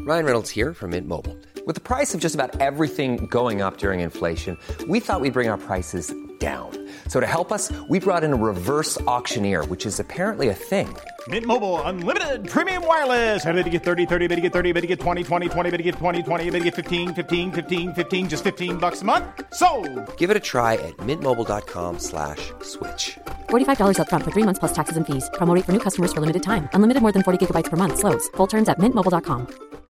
Ryan Reynolds here from Mint Mobile. With the price of just about everything going up during inflation, we thought we'd bring our prices down. So to help us, we brought in a reverse auctioneer, which is apparently a thing. Mint Mobile Unlimited Premium Wireless. How to get 30, 30, bit to get 30, bit to get 20, 20, 20, bit to get 20, 20, bit to get 15, 15, 15, 15, just $15 a month? Sold! Give it a try at mintmobile.com/switch. $45 up front for 3 months plus taxes and fees. Promo rate for new customers for limited time. Unlimited more than 40 gigabytes per month. Slows full terms at mintmobile.com.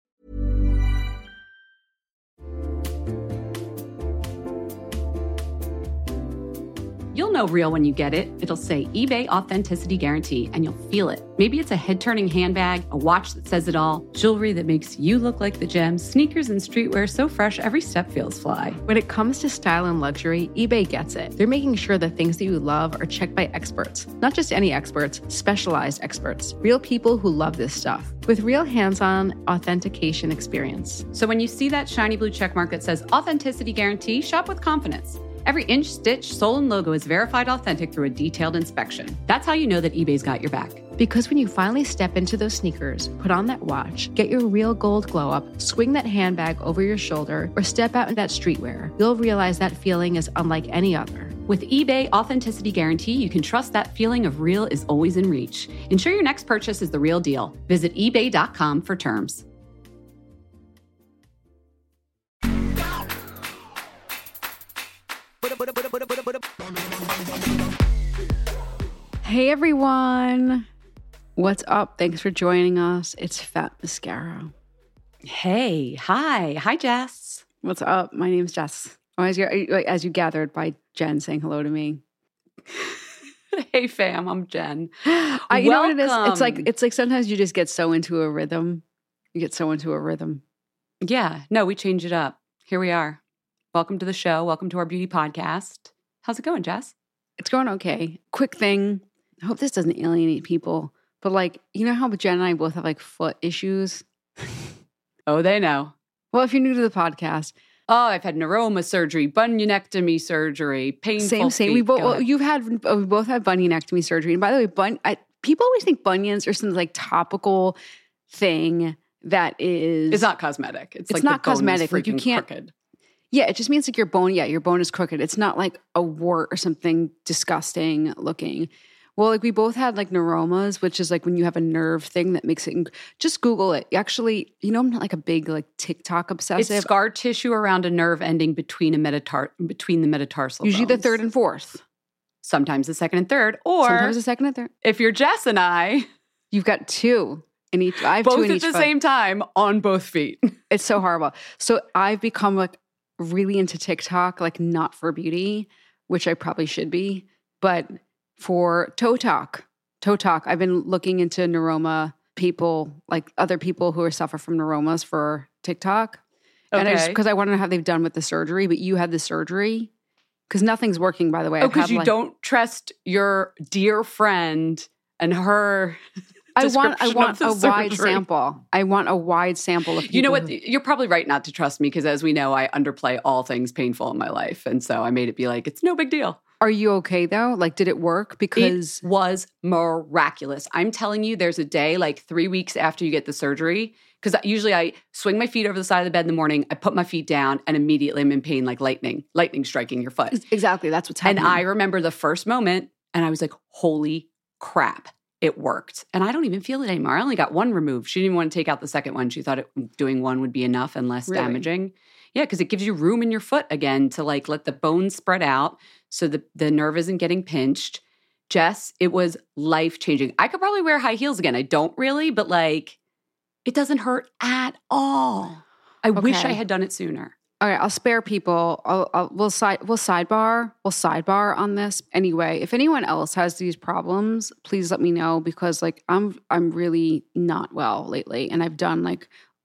You'll know real when you get it. It'll say eBay Authenticity Guarantee, and you'll feel it. Maybe it's a head-turning handbag, a watch that says it all, jewelry that makes you look like the gems, sneakers and streetwear so fresh every step feels fly. When it comes to style and luxury, eBay gets it. They're making sure the things that you love are checked by experts. Not just any experts, specialized experts. Real people who love this stuff. With real hands-on authentication experience. So when you see that shiny blue checkmark that says Authenticity Guarantee, shop with confidence. Every inch, stitch, sole, and logo is verified authentic through a detailed inspection. That's how you know that eBay's got your back. Because when you finally step into those sneakers, put on that watch, get your real gold glow up, swing that handbag over your shoulder, or step out in that streetwear, you'll realize that feeling is unlike any other. With eBay Authenticity Guarantee, you can trust that feeling of real is always in reach. Ensure your next purchase is the real deal. Visit ebay.com for terms. Hey everyone, what's up? Thanks for joining us. It's Fat Mascara. Hey, hi, Jess. What's up? My name's Jess. Oh, as you gathered by Jen saying hello to me. Hey fam, I'm Jen. You know what it is? It's like sometimes you just get so into a rhythm. You get so into a rhythm. Yeah, no, we change it up. Here we are. Welcome to the show. Welcome to our beauty podcast. How's it going, Jess? It's going okay. Quick thing. I hope this doesn't alienate people, but like, you know how Jen and I both have like foot issues? Oh, they know. Well, if you're new to the podcast. Oh, I've had neuroma surgery, bunionectomy surgery, painful Same. feet. We both had bunionectomy surgery. And by the way, people always think bunions are some like topical thing that is. It's not cosmetic. It's like not the bone cosmetic. is Like you can't. Crooked. Yeah, it just means like your bone is crooked. It's not like a wart or something disgusting looking. Well, like we both had like neuromas, which is like when you have a nerve thing that makes it, just Google it. Actually, you know, I'm not like a big like TikTok obsessive. It's scar tissue around a nerve ending between between the metatarsal Usually bones. the third and fourth. Sometimes the second and third. Or sometimes the second and third. If you're Jess and I. You've got two in each. I have both two in at each the foot. same time on both feet. It's so horrible. So I've become like really into TikTok, like not for beauty, which I probably should be, but for toe talk. I've been looking into neuroma people, like other people who suffer from neuromas for TikTok. Okay. And because I want to know how they've done with the surgery, but you had the surgery because nothing's working, by the way. Oh, because you don't trust your dear friend and her. I want a wide surgery. sample. I want a wide sample of people. You know what? You're probably right not to trust me because, as we know, I underplay all things painful in my life. And so I made it be like, it's no big deal. Are you okay, though? Like, did it work? Because it was miraculous. I'm telling you, there's a day like 3 weeks after you get the surgery, because usually I swing my feet over the side of the bed in the morning, I put my feet down, and immediately I'm in pain like lightning striking your foot. Exactly. That's what's happening. And I remember the first moment, and I was like, holy crap. It worked. And I don't even feel it anymore. I only got one removed. She didn't want to take out the second one. She thought doing one would be enough and less damaging. Yeah, because it gives you room in your foot again to like let the bones spread out so the nerve isn't getting pinched. Jess, it was life-changing. I could probably wear high heels again. I don't really, but like it doesn't hurt at all. I wish I had done it sooner. All right, I'll spare people. We'll sidebar on this anyway. If anyone else has these problems, please let me know because like I'm really not well lately, and I've done like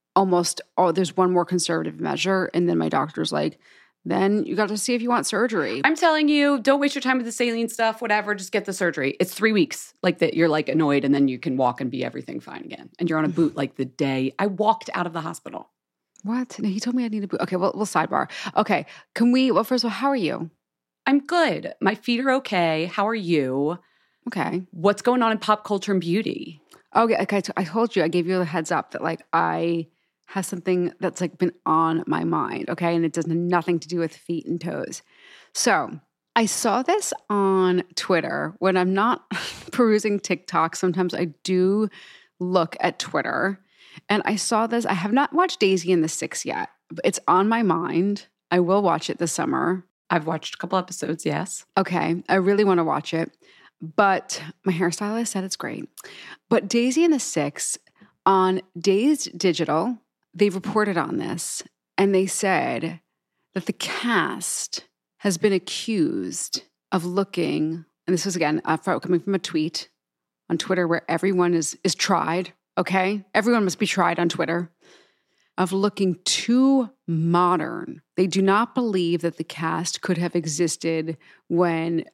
there's one more conservative measure, and then my doctor's like, then you got to see if you want surgery. I'm telling you, don't waste your time with the saline stuff. Whatever, just get the surgery. It's 3 weeks, like that. You're like annoyed, and then you can walk and be everything fine again. And you're on a boot like the day I walked out of the hospital. What? No, he told me I need a boot. Okay, well, we'll sidebar. Okay, well, first of all, how are you? I'm good. My feet are okay. How are you? Okay. What's going on in pop culture and beauty? Okay, so I told you, I gave you the heads up that like I has something that's like been on my mind, okay? And it does nothing to do with feet and toes. So I saw this on Twitter. When I'm not perusing TikTok, sometimes I do look at Twitter. And I saw this. I have not watched Daisy and the Six yet, but it's on my mind. I will watch it this summer. I've watched a couple episodes, yes. Okay, I really want to watch it. But my hairstylist said it's great. But Daisy and the Six, on Dazed Digital, they reported on this. And they said that the cast has been accused of looking, and this was again coming from a tweet on Twitter where everyone is tried, okay? Everyone must be tried on Twitter, of looking too modern. They do not believe that the cast could have existed when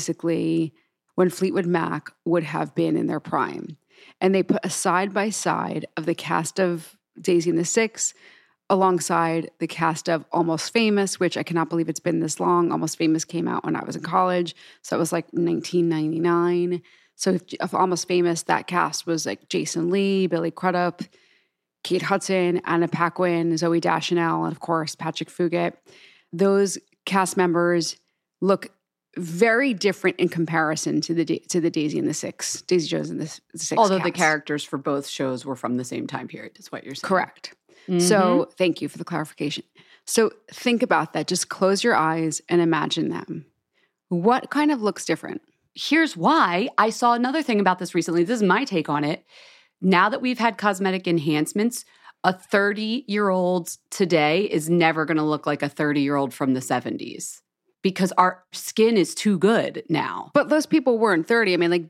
Fleetwood Mac would have been in their prime. And they put a side-by-side of the cast of Daisy and the Six alongside the cast of Almost Famous, which I cannot believe it's been this long. Almost Famous came out when I was in college. So it was like 1999. So of Almost Famous, that cast was like Jason Lee, Billy Crudup, Kate Hudson, Anna Paquin, Zoe Deschanel, and of course, Patrick Fugit. Those cast members look very different in comparison to the Daisy and the Six, Daisy Jones and the Six. Although cast. the characters for both shows were from the same time period, is what you're saying. Correct. Mm-hmm. So thank you for the clarification. So think about that. Just close your eyes and imagine them. What kind of looks different? Here's why. I saw another thing about this recently. This is my take on it. Now that we've had cosmetic enhancements, a 30-year-old today is never going to look like a 30-year-old from the 70s because our skin is too good now. But those people weren't 30. I mean, like,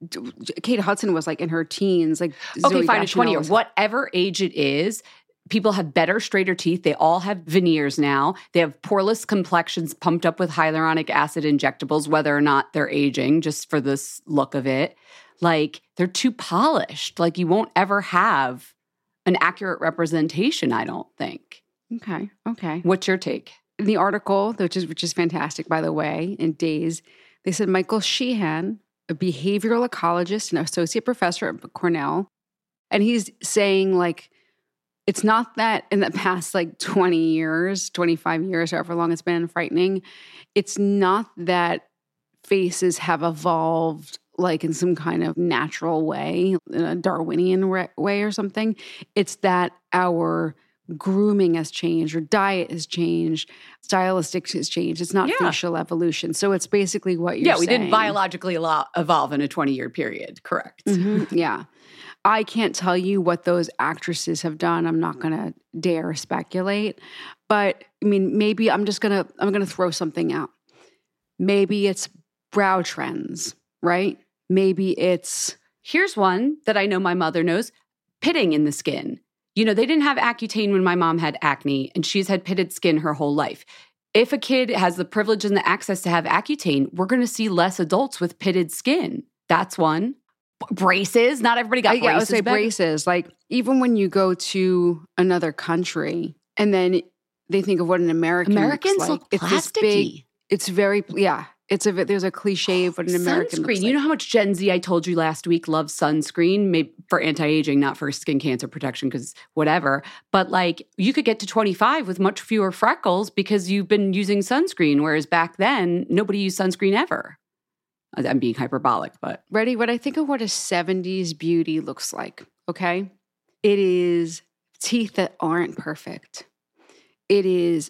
Kate Hudson was like in her teens. Like, okay, Zoe fine, a 20 Deschanel year, was- whatever age it is. People have better, straighter teeth. They all have veneers now. They have poreless complexions pumped up with hyaluronic acid injectables, whether or not they're aging, just for this look of it. Like, they're too polished. Like, you won't ever have an accurate representation, I don't think. Okay. What's your take? In the article, which is fantastic, by the way, in Days, they said Michael Sheehan, a behavioral ecologist and associate professor at Cornell, and he's saying, like, it's not that in the past, like, 20 years, 25 years, however long it's been frightening, it's not that faces have evolved like in some kind of natural way, in a Darwinian way or something. It's that our grooming has changed, or diet has changed, stylistic has changed. It's not facial evolution. So it's basically what you're saying. Yeah, we didn't biologically evolve in a 20-year period. Correct. Mm-hmm. Yeah. I can't tell you what those actresses have done. I'm not going to dare speculate. But I mean, maybe I'm going to throw something out. Maybe it's brow trends, right? Maybe it's... Here's one that I know my mother knows, pitting in the skin. You know, they didn't have Accutane when my mom had acne, and she's had pitted skin her whole life. If a kid has the privilege and the access to have Accutane, we're going to see less adults with pitted skin. That's one. Braces. Not everybody got braces. Yeah, I would say braces. Like, even when you go to another country and then they think of what an Americans looks like. Look it's this big, it's very, there's a cliche of what an American looks like. You know how much Gen Z, I told you last week, loves sunscreen, maybe for anti-aging, not for skin cancer protection, because whatever. But like, you could get to 25 with much fewer freckles because you've been using sunscreen, whereas back then, nobody used sunscreen ever. I'm being hyperbolic, but... Ready? What I think of what a 70s beauty looks like, okay? It is teeth that aren't perfect. It is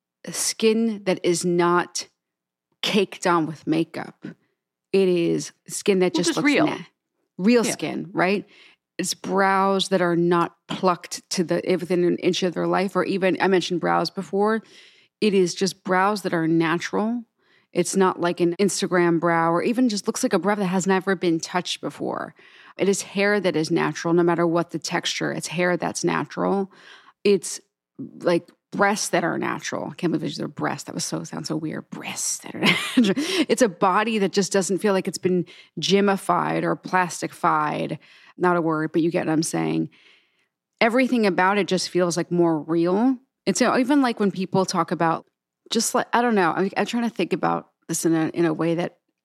skin that is not caked on with makeup. It is skin that just looks real. Real skin, right? It's brows that are not plucked to within an inch of their life, or even, I mentioned brows before. It is just brows that are natural. It's not like an Instagram brow, or even just looks like a brow that has never been touched before. It is hair that is natural, no matter what the texture. It's hair that's natural. It's like breasts that are natural. I can't believe they're breasts. That sounds so weird. Breasts that are natural. It's a body that just doesn't feel like it's been gymified or plasticified. Not a word, but you get what I'm saying. Everything about it just feels like more real. It's even like when people talk about, just like, I don't know, I'm trying to think about this in a way that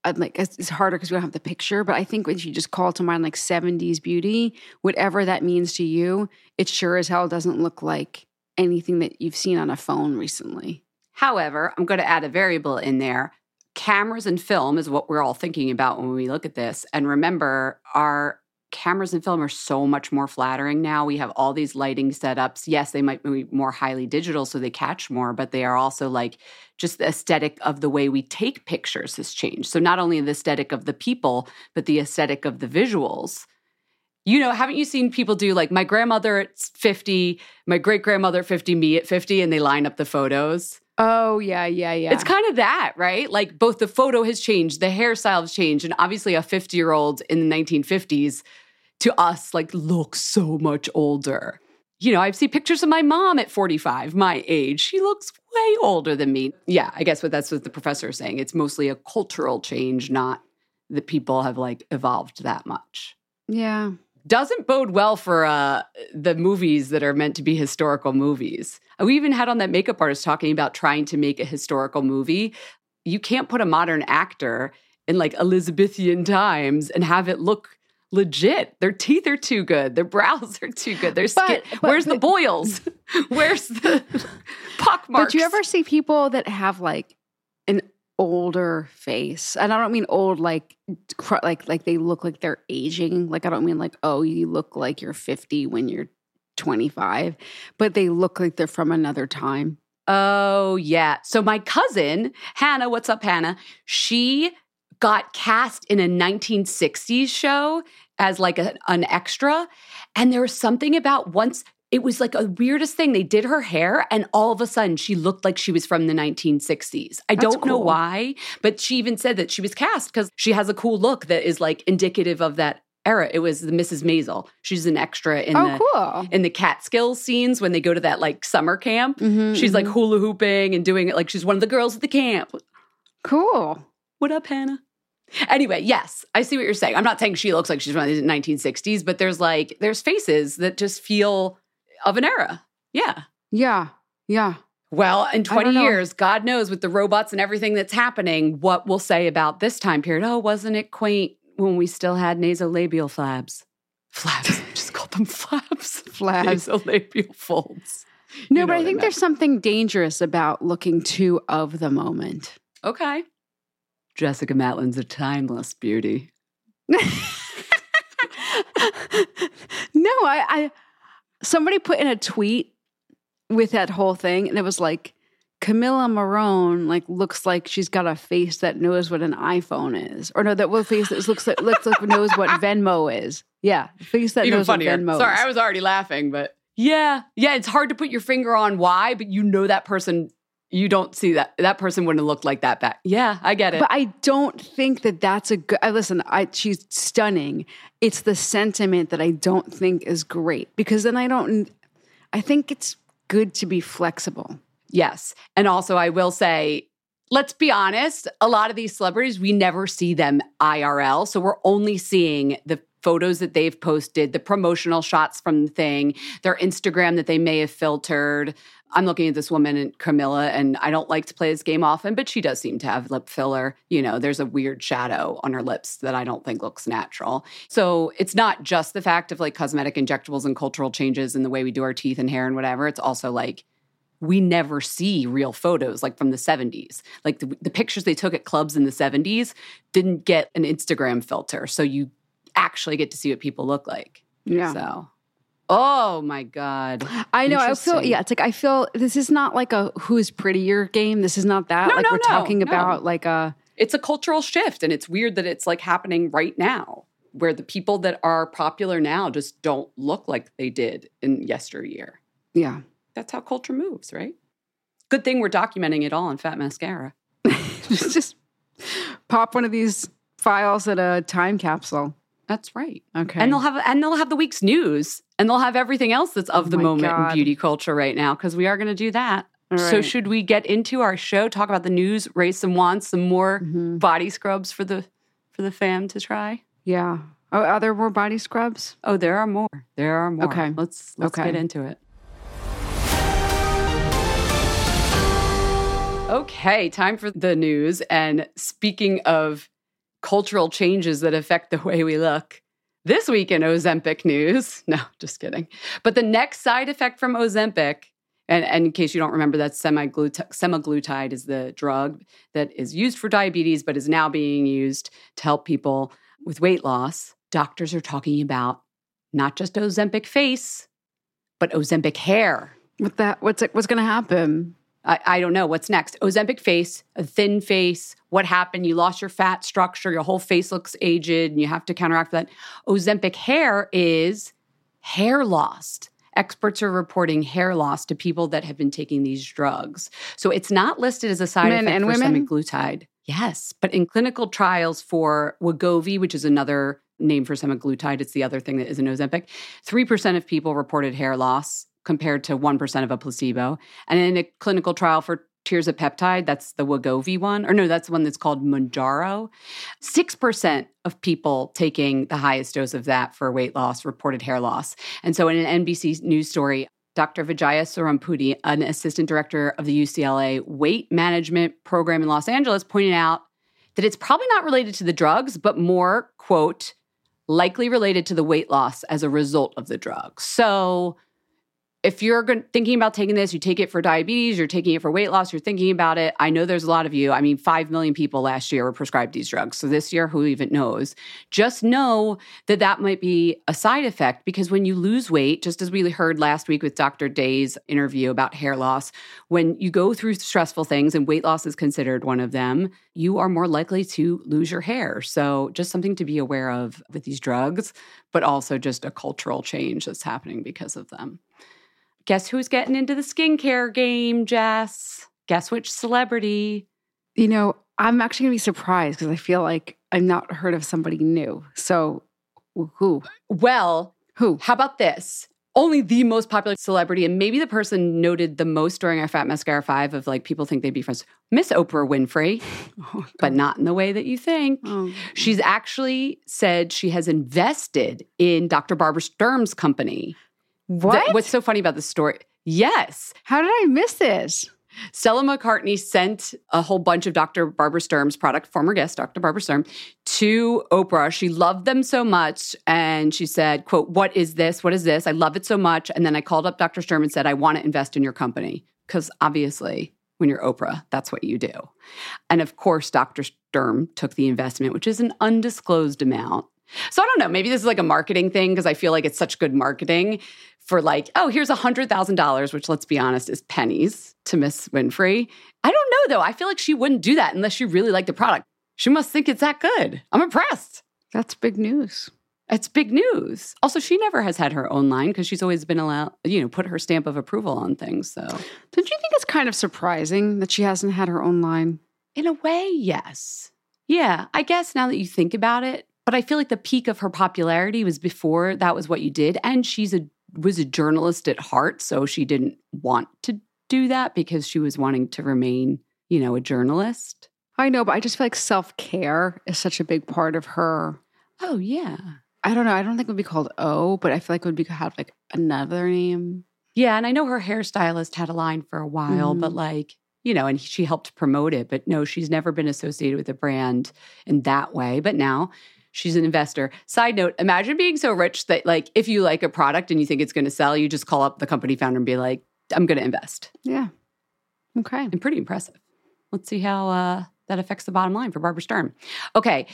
like it's harder because we don't have the picture, but I think when you just call to mind like 70s beauty, whatever that means to you, it sure as hell doesn't look like anything that you've seen on a phone recently. However, I'm going to add a variable in there. Cameras and film is what we're all thinking about when we look at this. And remember, our cameras and film are so much more flattering now. We have all these lighting setups. Yes, they might be more highly digital, so they catch more, but they are also like just the aesthetic of the way we take pictures has changed. So not only the aesthetic of the people, but the aesthetic of the visuals. You know, haven't you seen people do like my grandmother at 50, my great-grandmother at 50, me at 50, and they line up the photos? Oh, yeah. It's kind of that, right? Like both the photo has changed, the hairstyle has changed, and obviously a 50-year-old in the 1950s to us like looks so much older. You know, I've seen pictures of my mom at 45, my age. She looks way older than me. Yeah, I guess that's what the professor is saying. It's mostly a cultural change, not that people have like evolved that much. Yeah. Doesn't bode well for the movies that are meant to be historical movies. We even had on that makeup artist talking about trying to make a historical movie. You can't put a modern actor in like Elizabethan times and have it look legit. Their teeth are too good. Their brows are too good. Their skin. Where's the boils? Where's the pock marks? But do you ever see people that have like an older face? And I don't mean old like they look like they're aging. Like I don't mean like, oh, you look like you're 50 when you're 25, but they look like they're from another time. Oh, yeah. So my cousin, Hannah, what's up, Hannah? She got cast in a 1960s show as like an extra. And there was something about once, it was like a weirdest thing. They did her hair and all of a sudden she looked like she was from the 1960s. I don't know why, but she even said that she was cast because she has a cool look that is like indicative of that era. It was the Mrs. Maisel. She's an extra in the Catskills scenes when they go to that like summer camp. She's like hula hooping and doing it like she's one of the girls at the camp. Cool. What up, Hannah? Anyway, yes, I see what you're saying. I'm not saying she looks like she's from the 1960s, but there's faces that just feel of an era. Yeah. Yeah. Yeah. Well, in 20 years, God knows with the robots and everything that's happening, what we'll say about this time period. Oh, wasn't it quaint when we still had nasolabial flaps? Flaps. Just call them flaps. Flaps. Nasolabial folds. No, but I think there's something dangerous about looking too of the moment. Okay. Jessica Matlin's a timeless beauty. No, I somebody put in a tweet with that whole thing, and it was like, Camilla Morone like looks like she's got a face that knows what an iPhone is, or no, that face that looks like knows what Venmo is. Yeah, face that even knows funnier. What Venmo is. Sorry, I was already laughing, but yeah, it's hard to put your finger on why, but you know that person. You don't see that person wouldn't have looked like that back. Yeah, I get it. But I don't think that that's a good. Listen, she's stunning. It's the sentiment that I don't think is great because then I think it's good to be flexible. Yes. And also I will say, let's be honest, a lot of these celebrities, we never see them IRL. So we're only seeing the photos that they've posted, the promotional shots from the thing, their Instagram that they may have filtered. I'm looking at this woman, Camilla, and I don't like to play this game often, but she does seem to have lip filler. You know, there's a weird shadow on her lips that I don't think looks natural. So it's not just the fact of like cosmetic injectables and cultural changes in the way we do our teeth and hair and whatever. It's also like we never see real photos like from the 70s. Like the pictures they took at clubs in the 70s didn't get an Instagram filter. So you actually get to see what people look like. Yeah. So, oh my God. I know. I feel, it's like, I feel this is not like a who's prettier game. This is not that. No, we're talking about like it's a cultural shift. And it's weird that it's like happening right now where the people that are popular now just don't look like they did in yesteryear. Yeah. That's how culture moves, right? Good thing we're documenting it all on Fat Mascara. just pop one of these files at a time capsule. That's right. Okay. And they'll have the week's news and they'll have everything else that's of the moment in beauty culture right now because we are going to do that. Right. So should we get into our show, talk about the news, raise some wands, some more body scrubs for the fam to try? Yeah. Oh, are there more body scrubs? Oh, there are more. There are more. Okay. Let's get into it. Okay, time for the news. And speaking of cultural changes that affect the way we look. This week in Ozempic news, no, just kidding. But the next side effect from Ozempic, and in case you don't remember, that's semaglutide is the drug that is used for diabetes, but is now being used to help people with weight loss. Doctors are talking about not just Ozempic face, but Ozempic hair. What's going to happen? I don't know. What's next? Ozempic face, a thin face. What happened? You lost your fat structure. Your whole face looks aged and you have to counteract that. Ozempic hair is hair loss. Experts are reporting hair loss to people that have been taking these drugs. So it's not listed as a side effect for semaglutide. Yes, but in clinical trials for Wegovy, which is another name for semaglutide, it's the other thing that isn't Ozempic, 3% of people reported hair loss compared to 1% of a placebo. And in a clinical trial for tirzepatide, that's the Wegovy one, or no, that's the one that's called Mounjaro, 6% of people taking the highest dose of that for weight loss reported hair loss. And so in an NBC News story, Dr. Vijaya Surampudi, an assistant director of the UCLA weight management program in Los Angeles, pointed out that it's probably not related to the drugs, but more, quote, likely related to the weight loss as a result of the drug. So if you're thinking about taking this, you take it for diabetes, you're taking it for weight loss, you're thinking about it. I know there's a lot of you. I mean, 5 million people last year were prescribed these drugs. So this year, who even knows? Just know that that might be a side effect because when you lose weight, just as we heard last week with Dr. Day's interview about hair loss, when you go through stressful things and weight loss is considered one of them, you are more likely to lose your hair. So just something to be aware of with these drugs, but also just a cultural change that's happening because of them. Guess who's getting into the skincare game, Jess? Guess which celebrity? You know, I'm actually going to be surprised because I feel like I've not heard of somebody new. So who? Well, who? How about this? Only the most popular celebrity, and maybe the person noted the most during our Fat Mascara 5 of like people think they'd be friends. Miss Oprah Winfrey, but not in the way that you think. Oh. She's actually said she has invested in Dr. Barbara Sturm's company. What? What's so funny about this story? Yes. How did I miss this? Stella McCartney sent a whole bunch of Dr. Barbara Sturm's product, former guest Dr. Barbara Sturm, to Oprah. She loved them so much. And she said, quote, what is this? What is this? I love it so much. And then I called up Dr. Sturm and said, I want to invest in your company. Because obviously, when you're Oprah, that's what you do. And of course, Dr. Sturm took the investment, which is an undisclosed amount. So I don't know, maybe this is like a marketing thing because I feel like it's such good marketing for like, oh, here's $100,000, which let's be honest is pennies to Miss Winfrey. I don't know though. I feel like she wouldn't do that unless she really liked the product. She must think it's that good. I'm impressed. That's big news. It's big news. Also, she never has had her own line because she's always been allowed, put her stamp of approval on things. So don't you think it's kind of surprising that she hasn't had her own line? In a way, yes. Yeah, I guess now that you think about it. But I feel like the peak of her popularity was before that was what you did. And was a journalist at heart, so she didn't want to do that because she was wanting to remain, a journalist. I know, but I just feel like self-care is such a big part of her. Oh, yeah. I don't know. I don't think it would be called O, but I feel like it would have like another name. Yeah, and I know her hairstylist had a line for a while, but and she helped promote it. But no, she's never been associated with a brand in that way. But now she's an investor. Side note, imagine being so rich that like if you like a product and you think it's going to sell, you just call up the company founder and be like, I'm going to invest. Yeah. Okay. And pretty impressive. Let's see how that affects the bottom line for Barbara Sturm. Okay,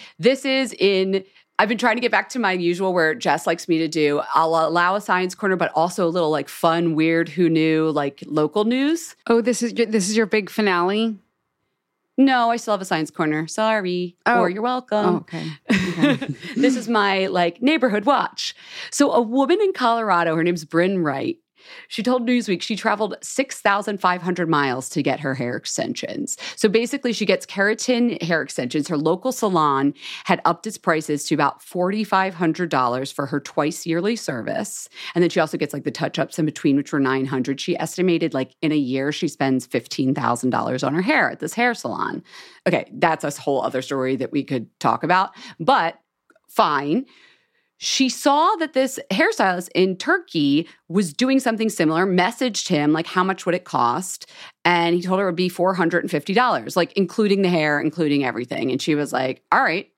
I've been trying to get back to my usual where Jess likes me to do. I'll allow a science corner, but also a little like fun, weird, who knew, like local news. Oh, this is your big finale? No, I still have a science corner. Sorry. Oh. Or you're welcome. Oh, okay. This is my neighborhood watch. So a woman in Colorado, her name's Bryn Wright. She told Newsweek she traveled 6,500 miles to get her hair extensions. So basically, she gets keratin hair extensions. Her local salon had upped its prices to about $4,500 for her twice yearly service. And then she also gets the touch-ups in between, which were $900. She estimated in a year, she spends $15,000 on her hair at this hair salon. Okay, that's a whole other story that we could talk about, but fine. She saw that this hairstylist in Turkey was doing something similar, messaged him, how much would it cost? And he told her it would be $450, including the hair, including everything. And she was like, all right,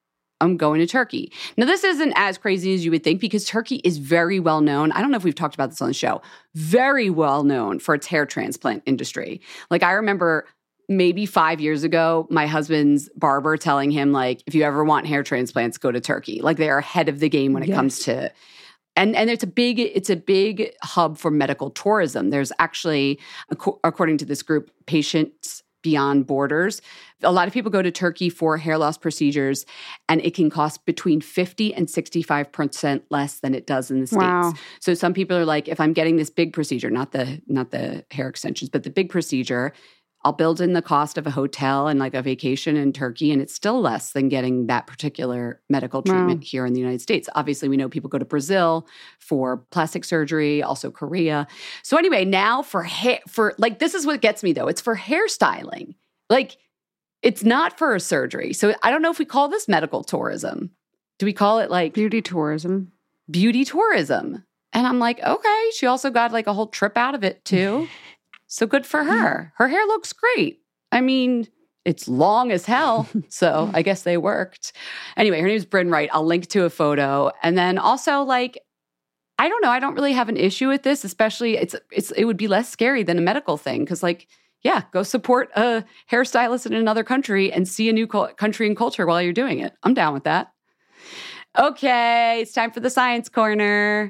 I'm going to Turkey. Now, this isn't as crazy as you would think because Turkey is very well known. I don't know if we've talked about this on the show. Very well known for its hair transplant industry. Like, I remember maybe 5 years ago, my husband's barber telling him, like, if you ever want hair transplants, go to Turkey. Like, they are ahead of the game when it comes to... And it's a big hub for medical tourism. There's actually, according to this group, Patients Beyond Borders, a lot of people go to Turkey for hair loss procedures, and it can cost between 50 and 65% less than it does in the States. Wow. So some people are like, if I'm getting this big procedure, not the hair extensions, but the big procedure, I'll build in the cost of a hotel and like a vacation in Turkey, and it's still less than getting that particular medical treatment here in the United States. Obviously, we know people go to Brazil for plastic surgery, also Korea. So anyway, now for like, this is what gets me though. It's for hairstyling. Like, it's not for a surgery. So I don't know if we call this medical tourism. Do we call it like beauty tourism? Beauty tourism. And I'm like, okay, she also got like a whole trip out of it too. So good for her. Her hair looks great. I mean, it's long as hell, so I guess they worked. Anyway, her name is Bryn Wright. I'll link to a photo. And then also, like, I don't know. I don't really have an issue with this, especially it would be less scary than a medical thing because, like, yeah, go support a hairstylist in another country and see a new country and culture while you're doing it. I'm down with that. Okay, it's time for the Science Corner.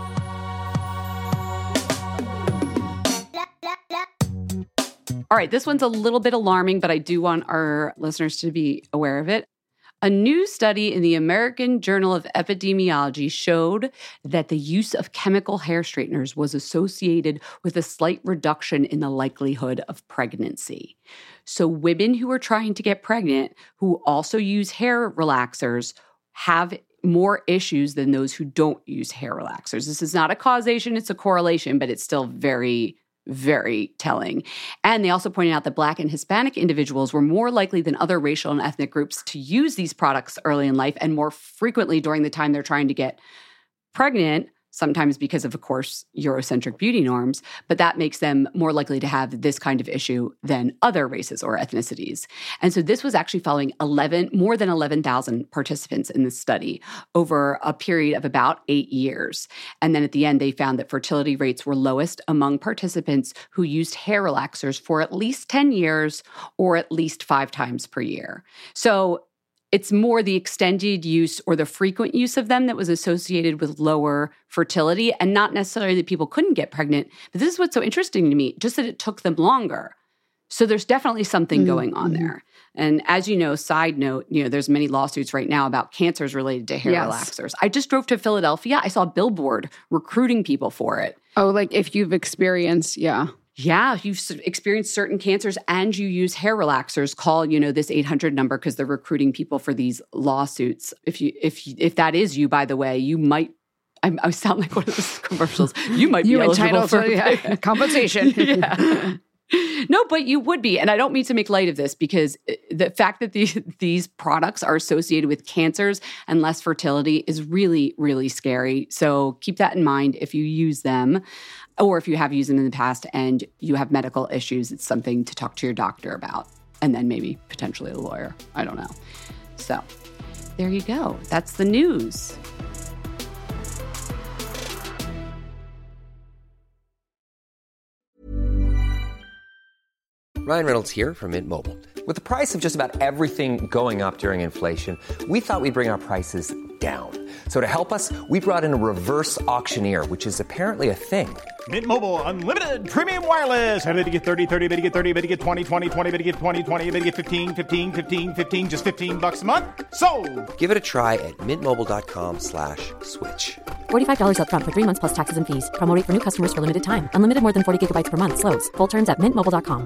All right, this one's a little bit alarming, but I do want our listeners to be aware of it. A new study in the American Journal of Epidemiology showed that the use of chemical hair straighteners was associated with a slight reduction in the likelihood of pregnancy. So women who are trying to get pregnant, who also use hair relaxers, have more issues than those who don't use hair relaxers. This is not a causation, it's a correlation, but it's still very, very telling. And they also pointed out that Black and Hispanic individuals were more likely than other racial and ethnic groups to use these products early in life and more frequently during the time they're trying to get pregnant, sometimes because of course, Eurocentric beauty norms, but that makes them more likely to have this kind of issue than other races or ethnicities. And so this was actually following more than 11,000 participants in this study over a period of about 8 years. And then at the end, they found that fertility rates were lowest among participants who used hair relaxers for at least 10 years or at least 5 times per year. So it's more the extended use or the frequent use of them that was associated with lower fertility, and not necessarily that people couldn't get pregnant. But this is what's so interesting to me, just that it took them longer. So there's definitely something going on there. And as you know, side note, there's many lawsuits right now about cancers related to hair relaxers. I just drove to Philadelphia. I saw a billboard recruiting people for it. Oh, like if you've experienced, Yeah, if you've experienced certain cancers and you use hair relaxers, call, this 800 number because they're recruiting people for these lawsuits. If that is you, by the way, you might, I sound like one of those commercials. You might be eligible for compensation. Yeah. No, but you would be. And I don't mean to make light of this because the fact that these products are associated with cancers and less fertility is really, really scary. So keep that in mind if you use them. Or if you have used them in the past and you have medical issues, it's something to talk to your doctor about. And then maybe potentially a lawyer. I don't know. So there you go. That's the news. Ryan Reynolds here from Mint Mobile. With the price of just about everything going up during inflation, we thought we'd bring our prices down. So to help us, we brought in a reverse auctioneer, which is apparently a thing. Mint Mobile Unlimited Premium Wireless. How to get 30, 30, how to get 30, how to get 20, 20, 20, how to get 20, 20, how to get 15, 15, 15, 15, just $15 a month? Sold! Give it a try at mintmobile.com/switch. $45 up front for 3 months plus taxes and fees. Promo rate for new customers for limited time. Unlimited more than 40 gigabytes per month. Slows full terms at mintmobile.com.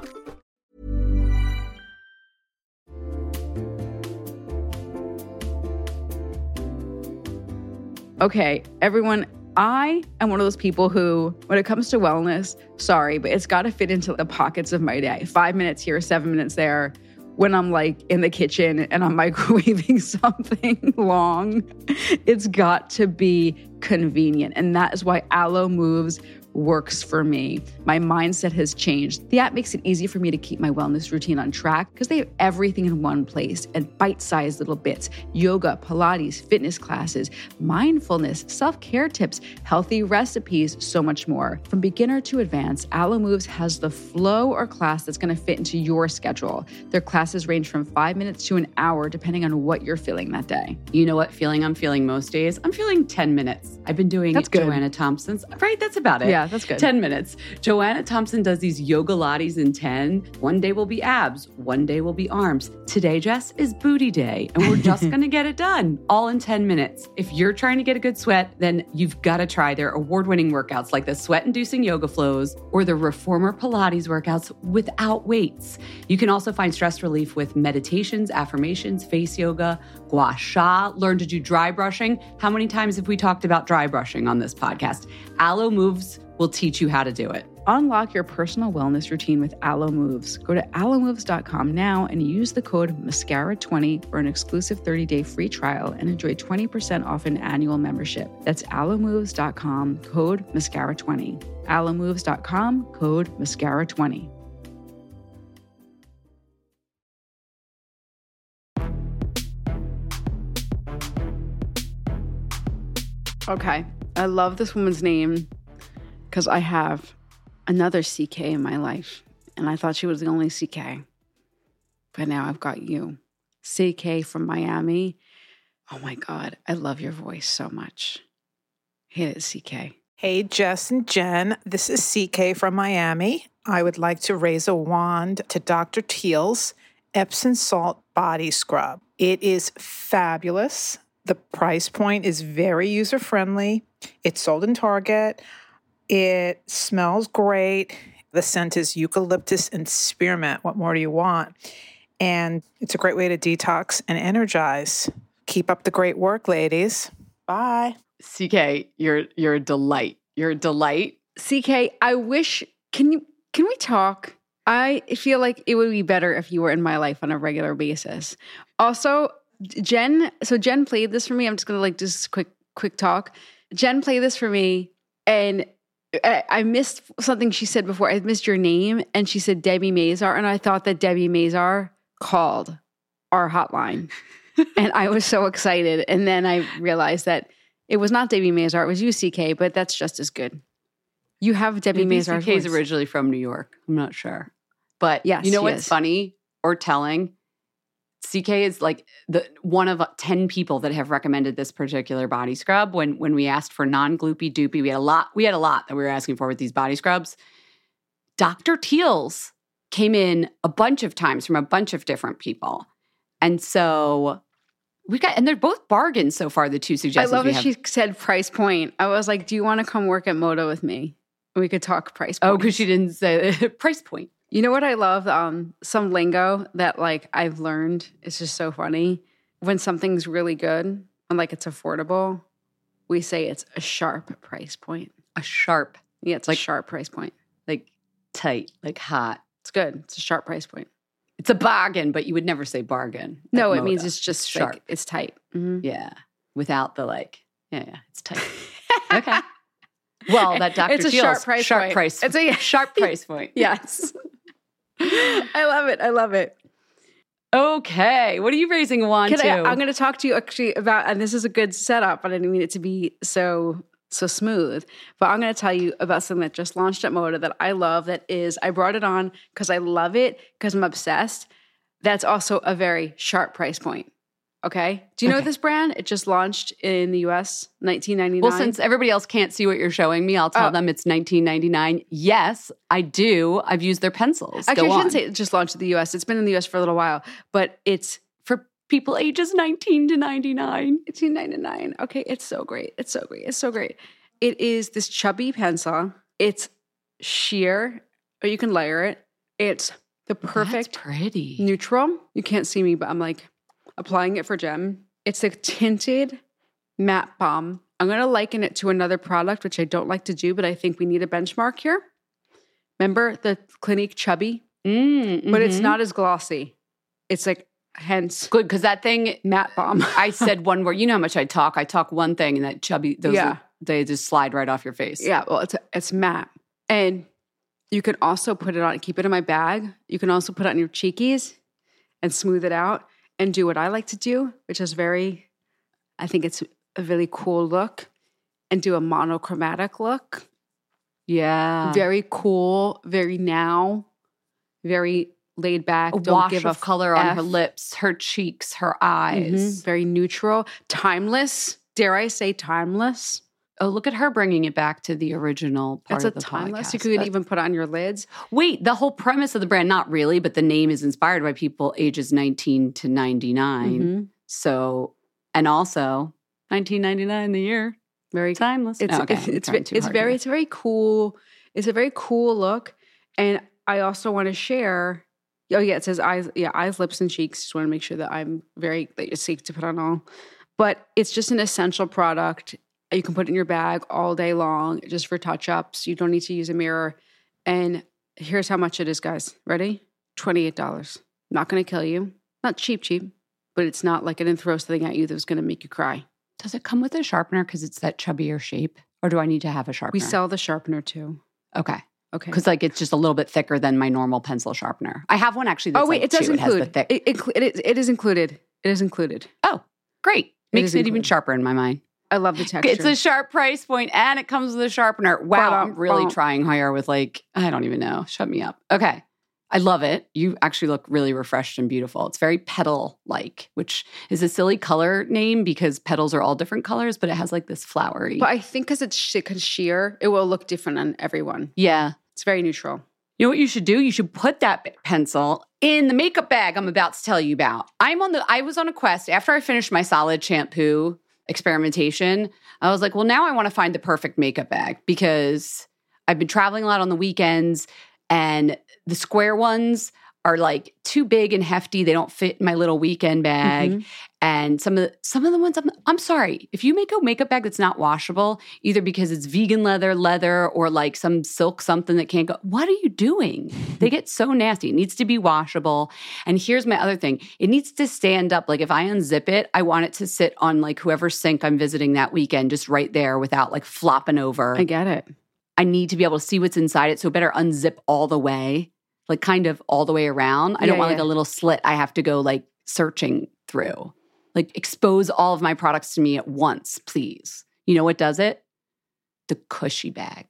Okay, everyone, I am one of those people who, when it comes to wellness, sorry, but it's got to fit into the pockets of my day. 5 minutes here, 7 minutes there. When I'm like in the kitchen and I'm microwaving something long, it's got to be convenient. And that is why Alo Move's works for me. My mindset has changed. The app makes it easy for me to keep my wellness routine on track because they have everything in one place and bite-sized little bits: yoga, Pilates, fitness classes, mindfulness, self-care tips, healthy recipes, so much more. From beginner to advanced, Alo Moves has the flow or class that's going to fit into your schedule. Their classes range from 5 minutes to an hour, depending on what you're feeling that day. You know what feeling I'm feeling most days? I'm feeling 10 minutes. I've been doing Joanna Thompson's. Right, that's about it. Yeah, that's good. 10 minutes. Joanna Thompson does these yoga lattes in 10. One day will be abs. One day will be arms. Today, Jess, is booty day. And we're just going to get it done all in 10 minutes. If you're trying to get a good sweat, then you've got to try their award-winning workouts like the sweat-inducing yoga flows or the Reformer Pilates workouts without weights. You can also find stress relief with meditations, affirmations, face yoga, gua sha, learn to do dry brushing. How many times have we talked about dry brushing on this podcast? Alo Moves will teach you how to do it. Unlock your personal wellness routine with Alo Moves. Go to alomoves.com now and use the code MASCARA20 for an exclusive 30-day free trial and enjoy 20% off an annual membership. That's alomoves.com, code MASCARA20. alomoves.com, code MASCARA20. Okay, I love this woman's name because I have another CK in my life, and I thought she was the only CK. But now I've got you. CK from Miami. Oh my God, I love your voice so much. Hit it, CK. Hey, Jess and Jen. This is CK from Miami. I would like to raise a wand to Dr. Teal's Epsom Salt Body Scrub. It is fabulous. The price point is very user-friendly. It's sold in Target. It smells great. The scent is eucalyptus and spearmint. What more do you want? And it's a great way to detox and energize. Keep up the great work, ladies. Bye. CK, you're a delight. You're a delight. CK, I wish, can we talk? I feel like it would be better if you were in my life on a regular basis. Also, Jen played this for me. I'm just going to just quick talk. Jen played this for me, and I missed something she said before. I missed your name, and she said Debbie Mazar, and I thought that Debbie Mazar called our hotline, and I was so excited. And then I realized that it was not Debbie Mazar, it was you, CK, but that's just as good. You have Debbie Mazar's voice. CK is originally from New York. I'm not sure. But yes, you know what's funny or telling? CK is like one of 10 people that have recommended this particular body scrub. When we asked for non-gloopy doopy, we had a lot that we were asking for with these body scrubs. Dr. Teal's came in a bunch of times from a bunch of different people. And so and they're both bargains so far, the two suggestions. I love that she said price point. I was like, do you want to come work at Moda with me? We could talk price point. Oh, because she didn't say price point. You know what I love? Some lingo that I've learned. It's just so funny. When something's really good and it's affordable, we say it's a sharp price point. A sharp. Yeah, it's a sharp price point. Like tight, like hot. It's good. It's a sharp price point. It's a bargain, but you would never say bargain. No, it means it's just sharp. It's tight. Mm-hmm. Yeah. Without the it's tight. Okay. Well, that Dr. It's a Teal's sharp price point. It's a sharp price point. Yes. I love it. Okay. What are you raising a wand to? I'm going to talk to you actually about, and this is a good setup, but I didn't mean it to be so smooth. But I'm going to tell you about something that just launched at Moda that I love. I brought it on because I love it, because I'm obsessed. That's also a very sharp price point. Okay. Do you know this brand? It just launched in the US, $19.99. Well, since everybody else can't see what you're showing me, I'll tell them it's $19.99. Yes, I do. I've used their pencils. Actually, I shouldn't say it just launched in the US. It's been in the US for a little while, but it's for people ages 19 to 99. $19.99. Okay. It's so great. It's so great. It's so great. It is this chubby pencil. It's sheer, or you can layer it. It's the perfect That's pretty neutral. You can't see me, but I'm applying it for Jen. It's a tinted matte balm. I'm going to liken it to another product, which I don't like to do, but I think we need a benchmark here. Remember the Clinique Chubby? But it's not as glossy. It's hence. Good, because that thing, matte balm. I said one word. You know how much I talk. I talk one thing, and that Chubby, those they just slide right off your face. Yeah, well, it's matte. And you can also put it on, keep it in my bag. You can also put it on your cheekies and smooth it out and do what I like to do, which is I think it's a really cool look, and do a monochromatic look. Yeah. Very cool, very now, very laid back. A Don't wash give of color on her lips, her cheeks, her eyes. Very neutral. Timeless. Dare I say timeless? Oh, look at her bringing it back to the original part of the timeless. podcast. You could even put it on your lids. Wait, the whole premise of the brand, not really, but the name is inspired by people ages 19 to 99. So, and also 1999, the year. Very timeless. It's very cool. It's a very cool look. And I also want to share. Oh yeah, it says eyes, lips, and cheeks. Just want to make sure that that it's safe to put on all. But it's just an essential product. You can put it in your bag all day long, just for touch-ups. You don't need to use a mirror. And here's how much it is, guys. Ready? $28. Not going to kill you. Not cheap, but it's not like it didn't throw something at you that was going to make you cry. Does it come with a sharpener because it's that chubbier shape? Or do I need to have a sharpener? We sell the sharpener too. Okay. Because it's just a little bit thicker than my normal pencil sharpener. I have one actually that's it does include. It has the thick. It is included. It is included. Oh, great. Makes it even sharper in my mind. I love the texture. It's a sharp price point and it comes with a sharpener. Wow, I'm really trying higher with I don't even know. Shut me up. Okay. I love it. You actually look really refreshed and beautiful. It's very petal-like, which is a silly color name because petals are all different colors, but it has this flowery. But I think because it's sheer, it will look different on everyone. Yeah. It's very neutral. You know what you should do? You should put that pencil in the makeup bag I'm about to tell you about. I was on a quest after I finished my solid shampoo experimentation. I was like, well, now I want to find the perfect makeup bag because I've been traveling a lot on the weekends and the square ones are too big and hefty. They don't fit in my little weekend bag. And some of the ones, I'm sorry, if you make a makeup bag that's not washable, either because it's vegan leather, or some silk something that can't go, what are you doing? They get so nasty. It needs to be washable. And here's my other thing. It needs to stand up. If I unzip it, I want it to sit on whoever's sink I'm visiting that weekend, just right there without flopping over. I get it. I need to be able to see what's inside it. So it better unzip all the way, kind of all the way around. I don't want a little slit I have to go searching through. Expose all of my products to me at once, please. You know what does it? The Kushy bag.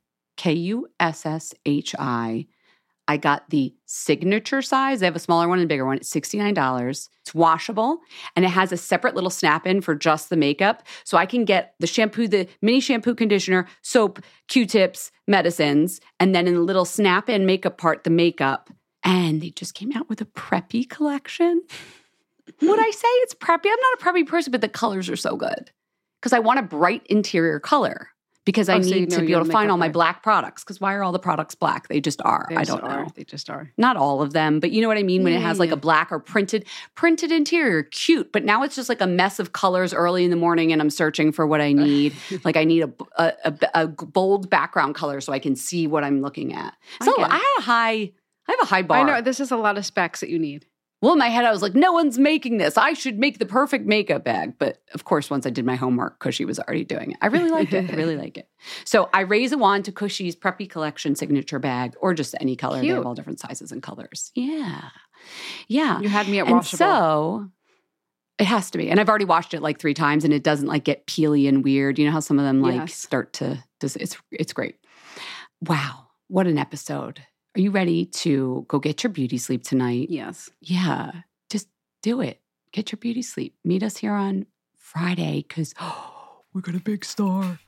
Kusshi. I got the signature size. They have a smaller one and a bigger one. It's $69. It's washable, and it has a separate little snap-in for just the makeup. So I can get the shampoo, the mini shampoo, conditioner, soap, Q-tips, medicines, and then in the little snap-in makeup part, the makeup. And they just came out with a preppy collection. Would I say it's preppy? I'm not a preppy person, but the colors are so good. Because I want a bright interior color. Because I need to be able to find all my black products. Because why are all the products black? They just are. I don't know. They just are. Not all of them, but you know what I mean? When it has a black or printed interior, cute. But now it's just a mess of colors early in the morning and I'm searching for what I need. I need a bold background color so I can see what I'm looking at. So I have a high bar. I know. This is a lot of specs that you need. Well, in my head, I was like, no one's making this. I should make the perfect makeup bag. But of course, once I did my homework, Kushy was already doing it. I really liked it. I really like it. So I raise a wand to Kushy's Preppy Collection signature bag, or just any color. Cute. They have all different sizes and colors. Yeah. Yeah. You had me at washable. So it has to be. And I've already washed it 3 times and it doesn't get peely and weird. You know how some of them start to, it's great. Wow. What an episode. Are you ready to go get your beauty sleep tonight? Yes. Yeah. Just do it. Get your beauty sleep. Meet us here on Friday because we got a big star.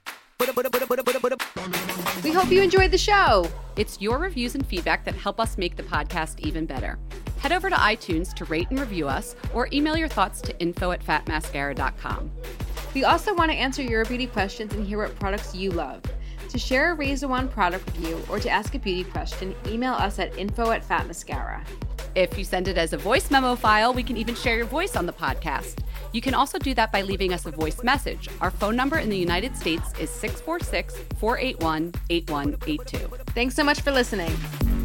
We hope you enjoyed the show. It's your reviews and feedback that help us make the podcast even better. Head over to iTunes to rate and review us or email your thoughts to info@fatmascara.com. We also want to answer your beauty questions and hear what products you love. To share a Raise a Wand product review or to ask a beauty question, email us at info@fatmascara. If you send it as a voice memo file, we can even share your voice on the podcast. You can also do that by leaving us a voice message. Our phone number in the United States is 646-481-8182. Thanks so much for listening.